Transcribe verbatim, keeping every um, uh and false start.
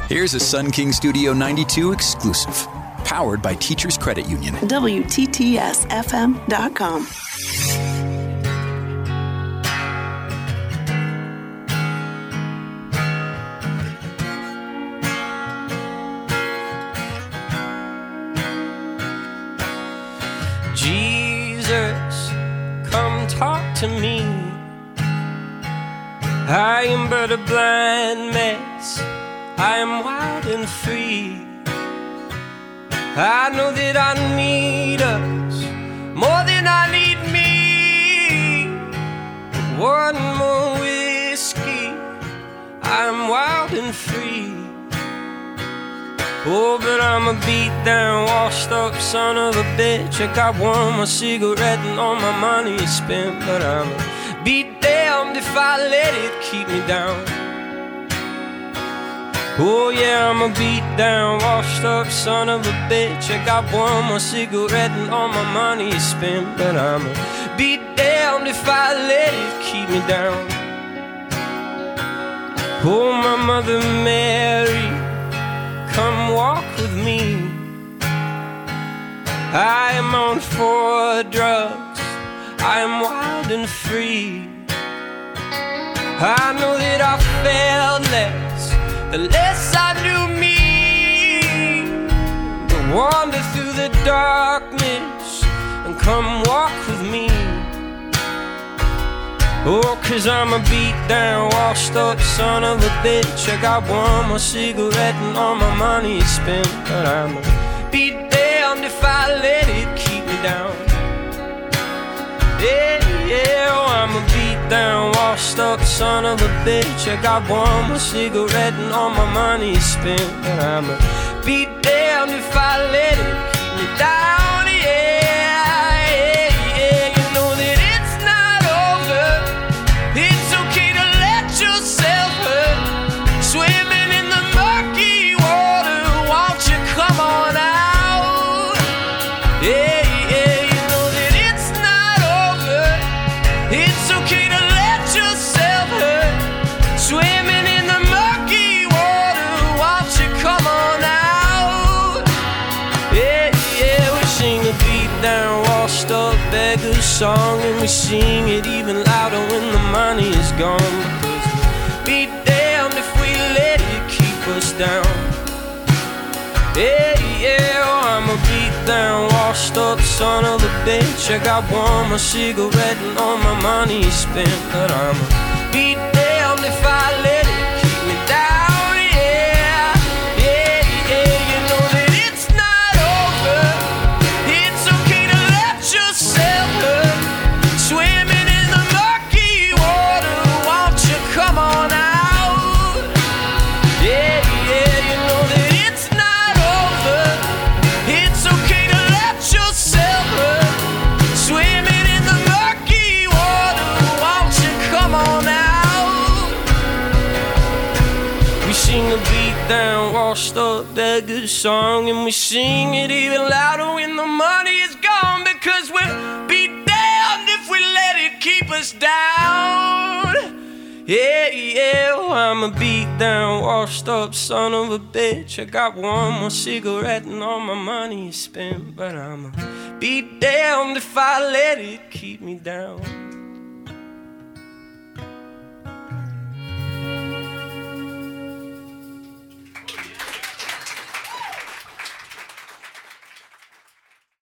Here's a Sun King Studio ninety-two exclusive, powered by Teachers Credit Union. W T T S F M dot com. Jesus, come talk to me. I am but a blind mess. I am wild and free. I know that I need us more than I need me. One more whiskey, I'm wild and free. Oh, but I'm a beat down, washed up son of a bitch. I got one more cigarette and all my money is spent. But I'm a beat damned if I let it keep me down. Oh yeah, I'm a beat down, washed up son of a bitch. I got one more cigarette and all my money is spent. But I'm a beat damned if I let it keep me down. Oh, my Mother Mary, come walk with me. I am on four drugs, I am wild and free. I know that I failed less, the less I knew me. To wander through the darkness and come walk with me. Oh, cause I'm a beat down, washed up son of a bitch. I got one more cigarette and all my money is spent. But I'm a beat damned if I let it keep me down. Yeah, yeah, oh, I'm a beat down, washed up son of a bitch. I got one more cigarette and all my money is spent. But I'm a beat damned if I let it keep me down. Yeah, yeah, yeah, you know that it's not over. It's okay to let yourself hurt. Swimming in the murky water, won't you come on out? Yeah, yeah, you know that it's not over. It's okay to let yourself hurt. Swimming in the murky water, won't you come on out? Yeah, yeah, we sing a beat down, washed up beggar song, and we sing it even louder when the money is gone. Because be damned if we let it keep us down. Yeah, yeah, oh, I'm a beat down, washed up son of a bitch. I got one more cigarette and all my money is spent. But I'm a beat damned if I let it keep me down. Yeah, yeah, yeah, you know that it's not over. It's okay to let yourself hurt. Swimming in the murky water, won't you come on out? Yeah, yeah, you know that it's not over. It's okay to let yourself hurt. Swimming in the murky water, won't you come on out? We sing a beat down, washed up beggar song, and we sing it even louder when the money is gone. Because we'll be damned if we let it keep us down. Yeah, yeah, oh, I'm a beat down, washed up son of a bitch. I got one more cigarette and all my money is spent. But I'm a be damned if I let it keep me down.